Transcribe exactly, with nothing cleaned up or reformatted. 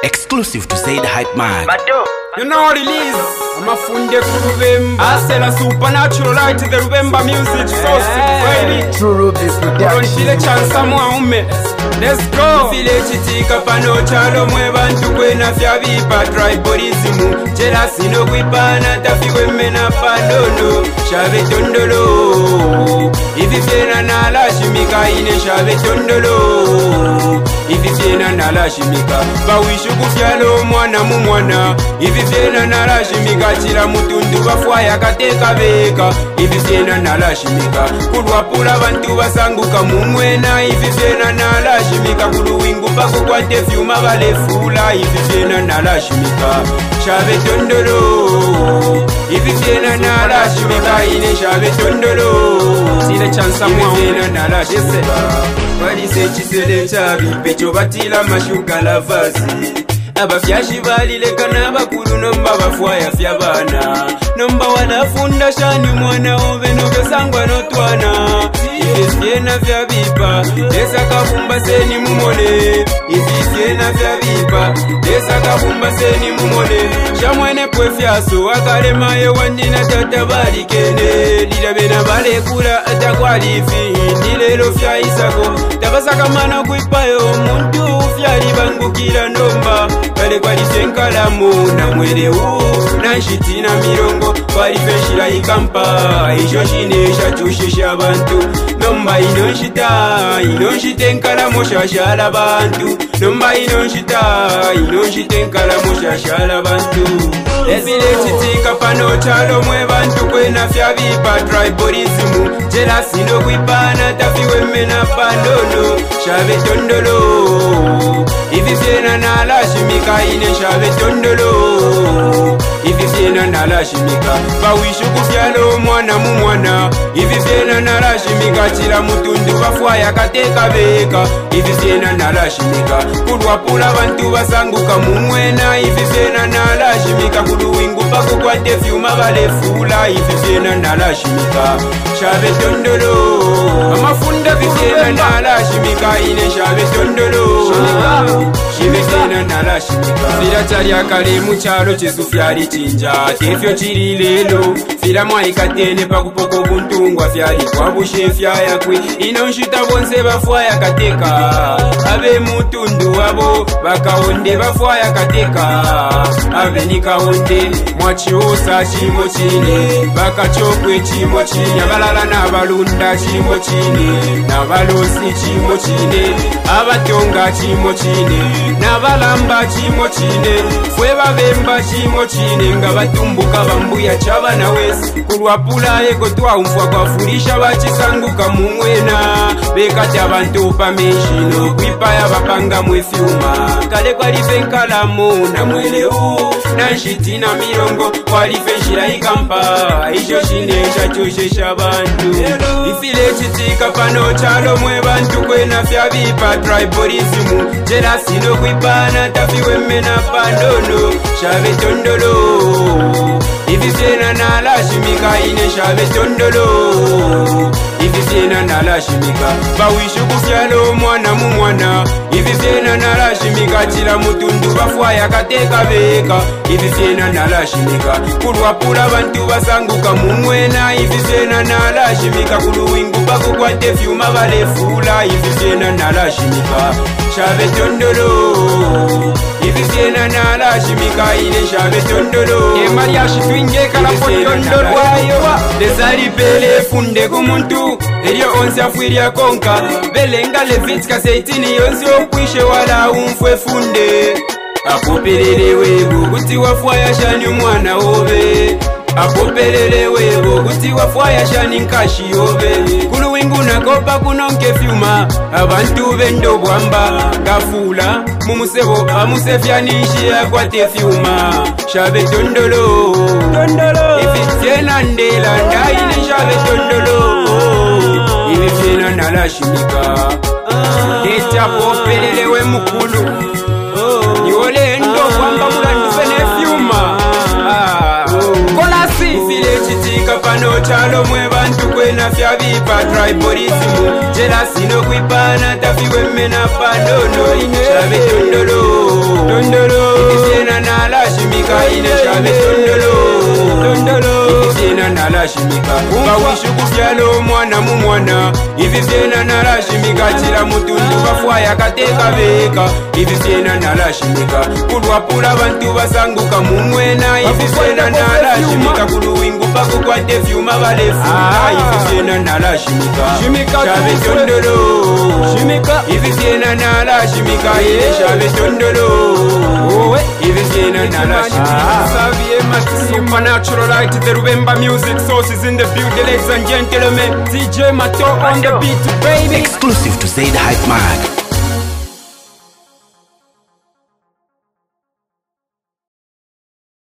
Exclusive to say the hype man. You know release Amafunde Kurubemba Asela supernatural light the Rubemba music source baby. True Rubis production chansa mwa let's go. Village tika pano chalo mwe bantu kwena fya bipa tribalism jealousy no kwipana tafiwe mena pandono shabe tondolo ivi fiena na la shimika ine shabe tondolo ivi fiena na la shimika bawishu kufyalo mwana mu mwana ivi fiena na la shimika chira mutundu bafwaya kateka beka ivi fiena na la shimika kulwapula bantu basanguka mumwena ivi fiena na la shimika kuluwingu pako kwate fyuma balefula ivi fiena na la shimika shabe tondolo ivi fiena na la shimika ine shabe tondolo sile chansa mwa fiena na la shimika walise chisele chabi pecho batila mashuka la vazi abafyashi balileka n'abakulu nomba bafwaya fyabana nomba wanafunda shani mwana ove nogesangwa notwana ifyena vyabipa esa kabumba seni mumone ifyena vyabipa esa kabumba seni mumone shamwene kwefyaso akalemaye wandina tata balikene lilabena balekula atakwalifi nilelo fyayisako tabasakamana kwipayo muntu fyali bangukira nomba kale kwali senkalamu na mwelewu na nshitina mirongo kwali feshila ikampa isho shinesha chushisha abantu nomba ino nshita ino nshite nkalamu shashala abantu nomba ino nshita ino nshite nkalamu shashala abantu ezile chitika pano chalo mwe bantu kwena fyabipa tribalism jealousy no kwipana tafiwe mena pandono shabe tondolo ivi fiena na la shimika ine shabe tondolo ivi fiena na la shimika bawishu kufyalo mwana mu mwana ivi fiena na la shimika chira mutundu bafwaya kateka beka ivi fiena na la shimika kulwapula bantu basanguka mumwena ivi fiena na la shimika kuluwingu pako kwate fyuma balefula ivi fiena na la shimika shabe tondolo amafunda vifiena na la shimika ine shabe tondolo shimikina na la shimika fira chari akale muchalo chesu fyali chinja tefyo chiri lelo fira mwaikatene pakupoko buntungwa fyali kwa bushe fyaya kwe ino nshita bonse bafwaya kateka abe mutundu wabo bakawonde bafwaya kateka abe nikawonde mwachiosa chimo chine bakachokwe chimo chine abalala n'abalunda chimo chine n'abalosi chimo chine abatonga chimo chine n'abalamba chimo chine fwe babemba chimo chine nga batumbuka bambuya chabana wesi kulwapula ego twawumfwa kwafulisha bachisanguka mumwena bekati abantu pameshino kwipaya bapanga mwefyuma kale kwalife nkalamu na mwelewu na nshitina mirongo kwalife nshira ikampa isho shinesha choshesha bantu ifile chitika pano chalo mwe bantu kwena fyabipa tribalism jealousy no kwipana tafiwe mena pandono shabe tondolo ivi fiena na la shimika ine shabe tondolo ivi fiena na la shimika bawishu kufyalo mwana mu mwana ivi fiena na la shimika chila mutundu bafwaya kateka beka ivi fiena na la shimika kulwapula bantu basanguka mumwena ivi fiena na la shimika kuluwingu pako kwate fyuma balefula ivi fiena na la shimika shabe tondolo ivi fiena na la shimika ine shabe tondolo emaria shitwinge kala potondolo ayowa desali bele funde kumuntu elio onse afwiria konka belenga levitka seitini yonse okwishe wala umfwe funde akopelele webo kuti wafwaya shani umwana obe akopelele webo kuti wafwaya shani nkashi obe kuluwingu nakopa kunonke fyuma abantu bendo bwamba gafula mumusebo amusefyanishi akwate fyuma shabe tondolo tondolo ifitiena ndela ndaine shabe tondolo ifitiena na la shimika deta popelele we mukulu niwole ndo kwamba mulandufe ne fyuma kolasi ifile chitika pano chalo mwe bantu kwena fyabipa tribalism jealousy no kwipana tafiwe mena pandono shabe tondolo tondolo bawishu kubyala omwana mu mwana ivi vyena nalashimika chila mutundu bafwaya kateka beka ivi vyena nalashimika kulwapula bantu basanguka mumwena ivi vyena nalashimika kuluwingu pakukwate vyuma balefuna ivi vyena nalashimika shabe tondolo ivi vyena nalashimika ile shabe tondolo ivi vyena nalashimika Supernatural light, the Rubemba music sources in the building, ladies and gentlemen. D J Mato on the beat, baby. Exclusive to Zaid Hype Mag.